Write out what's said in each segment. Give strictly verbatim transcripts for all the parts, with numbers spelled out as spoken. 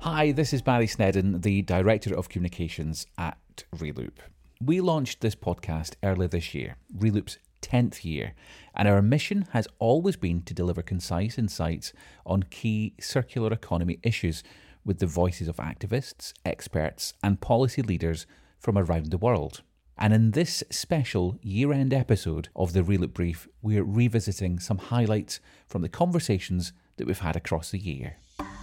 Hi, this is Barry Snedden, the Director of Communications at Reloop. We launched this podcast earlier this year, Reloop's tenth year, and our mission has always been to deliver concise insights on key circular economy issues with the voices of activists, experts, and policy leaders from around the world. And in this special year-end episode of the Reloop Brief, we're revisiting some highlights from the conversations that we've had across the year.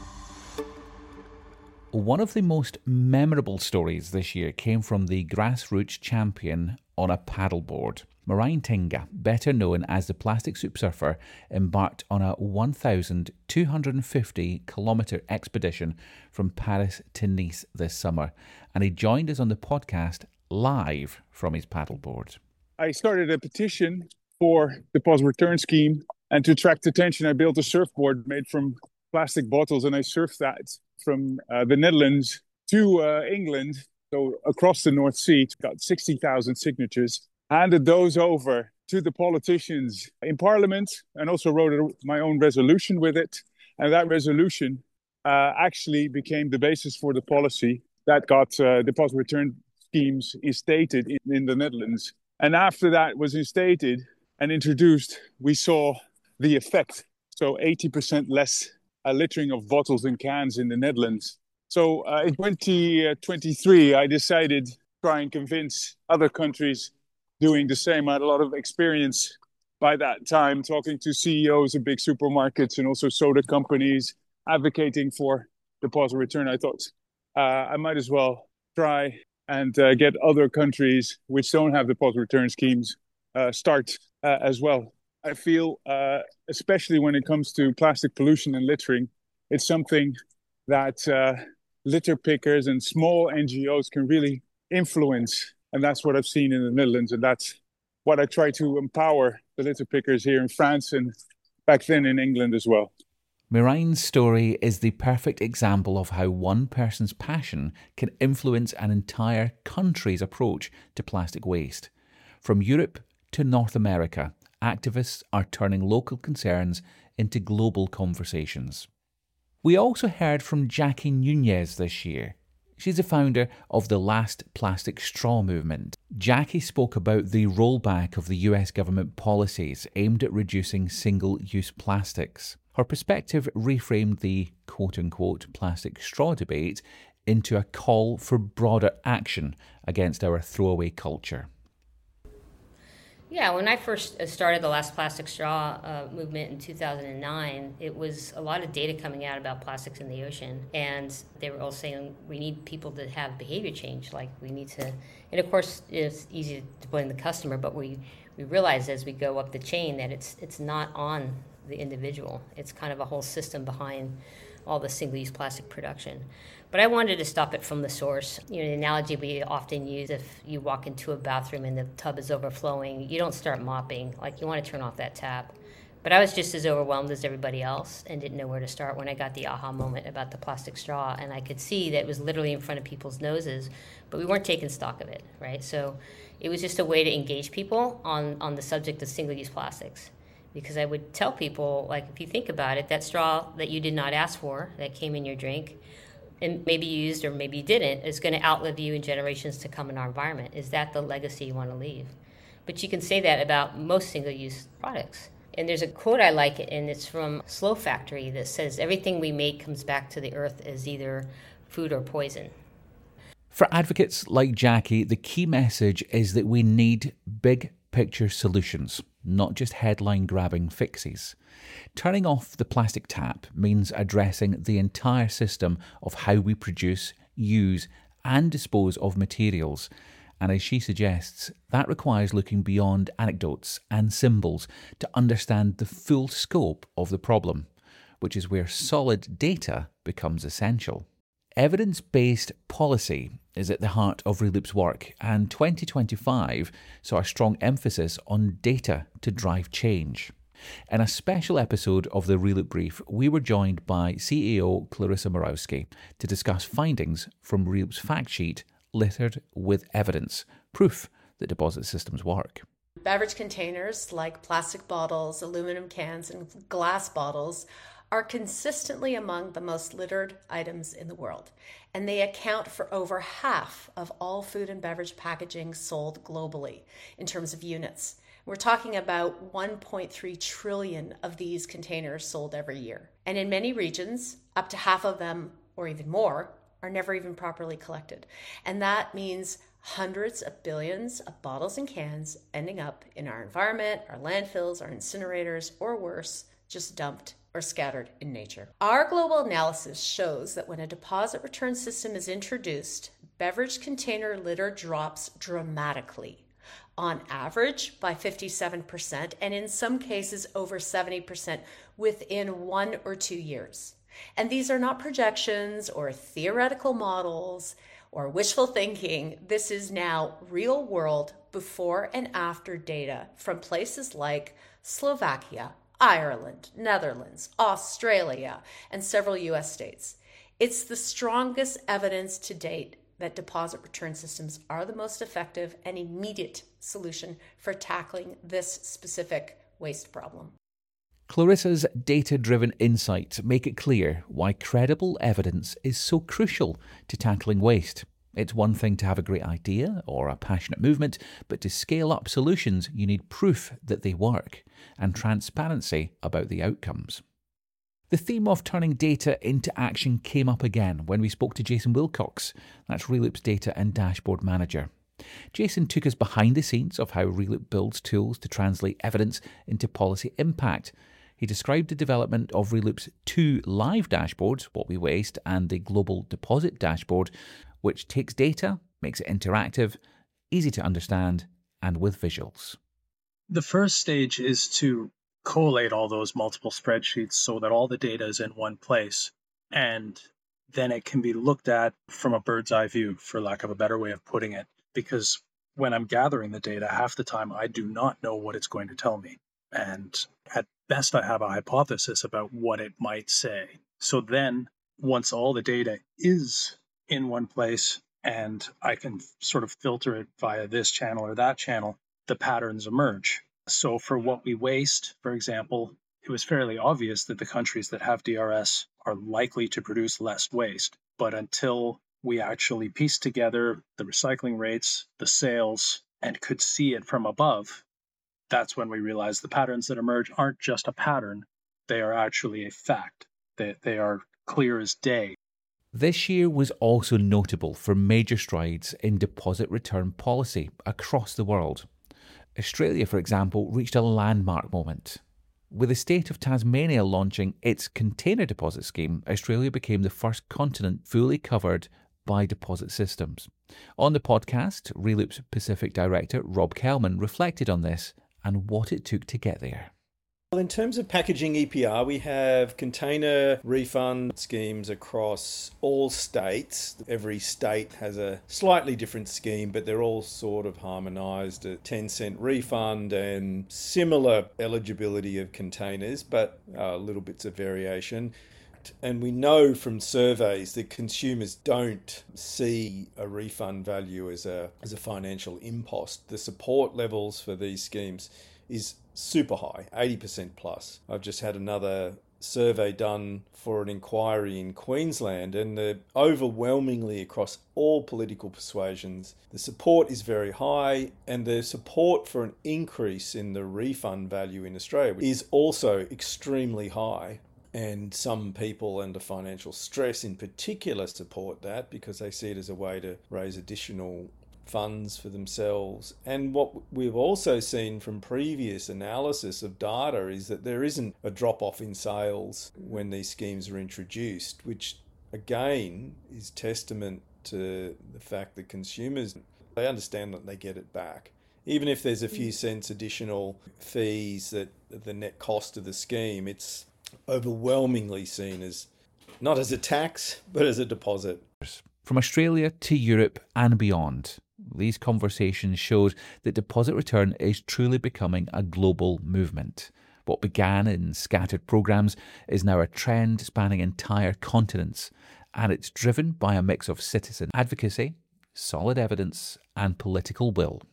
One of the most memorable stories this year came from the grassroots champion on a paddleboard. Marijn Tinga, better known as the Plastic Soup Surfer, embarked on a one thousand two hundred fifty kilometre expedition from Paris to Nice this summer, and he joined us on the podcast live from his paddleboard. I started a petition for the deposit return scheme, and to attract attention, I built a surfboard made from plastic bottles, and I surfed that from uh, the Netherlands to uh, England, so across the North Sea. Got sixty thousand signatures, handed those over to the politicians in Parliament, and also wrote a, my own resolution with it. And that resolution uh, actually became the basis for the policy that got uh, deposit return schemes instated in, in the Netherlands. And after that was instated and introduced, we saw the effect. So eighty percent less uh, littering of bottles and cans in the Netherlands. So uh, in twenty twenty-three, I decided to try and convince other countries doing the same. I had a lot of experience by that time talking to C E Os of big supermarkets and also soda companies advocating for deposit return. I thought uh, I might as well try and uh, get other countries which don't have deposit return schemes uh, start uh, as well. I feel, uh, especially when it comes to plastic pollution and littering, it's something that uh, litter pickers and small N G Os can really influence. And that's what I've seen in the Netherlands. And that's what I try to empower the litter pickers here in France and back then in England as well. Marijn's story is the perfect example of how one person's passion can influence an entire country's approach to plastic waste. From Europe to North America, activists are turning local concerns into global conversations. We also heard from Jackie Nunez this year. She's the founder of the Last Plastic Straw movement. Jackie spoke about the rollback of the U S government policies aimed at reducing single-use plastics. Her perspective reframed the quote-unquote plastic straw debate into a call for broader action against our throwaway culture. Yeah, when I first started the Last Plastic Straw uh, movement in two thousand nine, it was a lot of data coming out about plastics in the ocean. And they were all saying we need people to have behavior change. Like we need to, and of course it's easy to blame the customer, but we, we realize as we go up the chain that it's it's not on the individual. It's kind of a whole system behind all the single-use plastic production. But I wanted to stop it from the source. You know, the analogy we often use, if you walk into a bathroom and the tub is overflowing, you don't start mopping. Like, you want to turn off that tap. But I was just as overwhelmed as everybody else and didn't know where to start when I got the aha moment about the plastic straw. And I could see that it was literally in front of people's noses, but we weren't taking stock of it, right? So it was just a way to engage people on, on the subject of single-use plastics. Because I would tell people, like, if you think about it, that straw that you did not ask for, that came in your drink, and maybe you used or maybe you didn't, is going to outlive you in generations to come in our environment. Is that the legacy you want to leave? But you can say that about most single-use products. And there's a quote I like, and it's from Slow Factory, that says, everything we make comes back to the earth as either food or poison. For advocates like Jackie, the key message is that we need big picture solutions, not just headline-grabbing fixes. Turning off the plastic tap means addressing the entire system of how we produce, use, and dispose of materials. And as she suggests, that requires looking beyond anecdotes and symbols to understand the full scope of the problem, which is where solid data becomes essential. Evidence-based policy is at the heart of Reloop's work, and twenty twenty-five saw a strong emphasis on data to drive change. In a special episode of the Reloop Brief, we were joined by C E O Clarissa Morawski to discuss findings from Reloop's fact sheet, Littered with Evidence, proof that deposit systems work. Beverage containers like plastic bottles, aluminum cans, and glass bottles are consistently among the most littered items in the world, and they account for over half of all food and beverage packaging sold globally in terms of units. We're talking about one point three trillion of these containers sold every year. And in many regions, up to half of them, or even more, are never even properly collected. And that means hundreds of billions of bottles and cans ending up in our environment, our landfills, our incinerators, or worse, just dumped or scattered in nature. Our global analysis shows that when a deposit return system is introduced, beverage container litter drops dramatically, on average by fifty-seven percent, and in some cases over seventy percent within one or two years. And these are not projections or theoretical models or wishful thinking. This is now real world before and after data from places like Slovakia, Ireland, Netherlands, Australia, and several U S states. It's the strongest evidence to date that deposit return systems are the most effective and immediate solution for tackling this specific waste problem. Clarissa's data-driven insights make it clear why credible evidence is so crucial to tackling waste. It's one thing to have a great idea or a passionate movement, but to scale up solutions, you need proof that they work and transparency about the outcomes. The theme of turning data into action came up again when we spoke to Jason Wilcox, that's Reloop's data and dashboard manager. Jason took us behind the scenes of how Reloop builds tools to translate evidence into policy impact. He described the development of Reloop's two live dashboards, What We Waste and the Global Deposit Dashboard, which takes data, makes it interactive, easy to understand, and with visuals. The first stage is to collate all those multiple spreadsheets so that all the data is in one place, and then it can be looked at from a bird's eye view, for lack of a better way of putting it, because when I'm gathering the data, half the time I do not know what it's going to tell me. And at best, I have a hypothesis about what it might say. So then, once all the data is in one place and I can sort of filter it via this channel or that channel, the patterns emerge. So for What We Waste, for example, it was fairly obvious that the countries that have D R S are likely to produce less waste. But until we actually pieced together the recycling rates, the sales, and could see it from above, that's when we realized the patterns that emerge aren't just a pattern, they are actually a fact. They, they are clear as day. This year was also notable for major strides in deposit return policy across the world. Australia, for example, reached a landmark moment. With the state of Tasmania launching its container deposit scheme, Australia became the first continent fully covered by deposit systems. On the podcast, Reloop's Pacific Director Rob Kelman reflected on this and what it took to get there. Well, in terms of packaging E P R, we have container refund schemes across all states. Every state has a slightly different scheme, but they're all sort of harmonised. A ten cent refund and similar eligibility of containers, but uh, little bits of variation. And we know from surveys that consumers don't see a refund value as a as a financial impost. The support levels for these schemes is super high, eighty percent plus. I've just had another survey done for an inquiry in Queensland, and the overwhelmingly across all political persuasions, the support is very high, and the support for an increase in the refund value in Australia is also extremely high. And some people under financial stress in particular support that because they see it as a way to raise additional funds for themselves. And what we've also seen from previous analysis of data is that there isn't a drop-off in sales when these schemes are introduced, which again is testament to the fact that consumers, they understand that they get it back. Even if there's a few cents additional fees, that the net cost of the scheme, it's overwhelmingly seen as not as a tax, but as a deposit. From Australia to Europe and beyond, these conversations showed that deposit return is truly becoming a global movement. What began in scattered programs is now a trend spanning entire continents, and it's driven by a mix of citizen advocacy, solid evidence, and political will.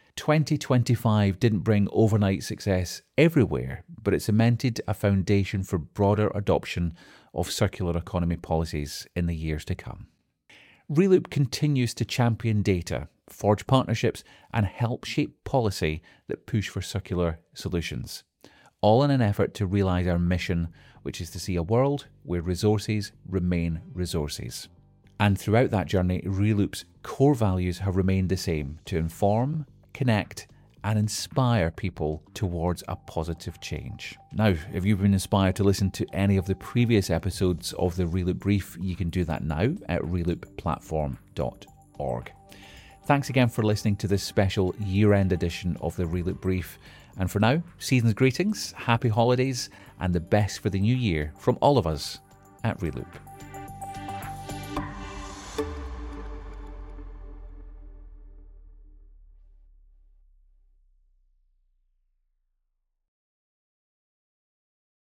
twenty twenty-five didn't bring overnight success everywhere, but it cemented a foundation for broader adoption of circular economy policies in the years to come. Reloop continues to champion data, forge partnerships, and help shape policy that push for circular solutions, all in an effort to realise our mission, which is to see a world where resources remain resources. And throughout that journey, Reloop's core values have remained the same: to inform, connect, and inspire people towards a positive change. Now, if you've been inspired to listen to any of the previous episodes of the Reloop Brief, you can do that now at reloop platform dot org. Thanks again for listening to this special year-end edition of the Reloop Brief. And for now, season's greetings, happy holidays, and the best for the new year from all of us at Reloop.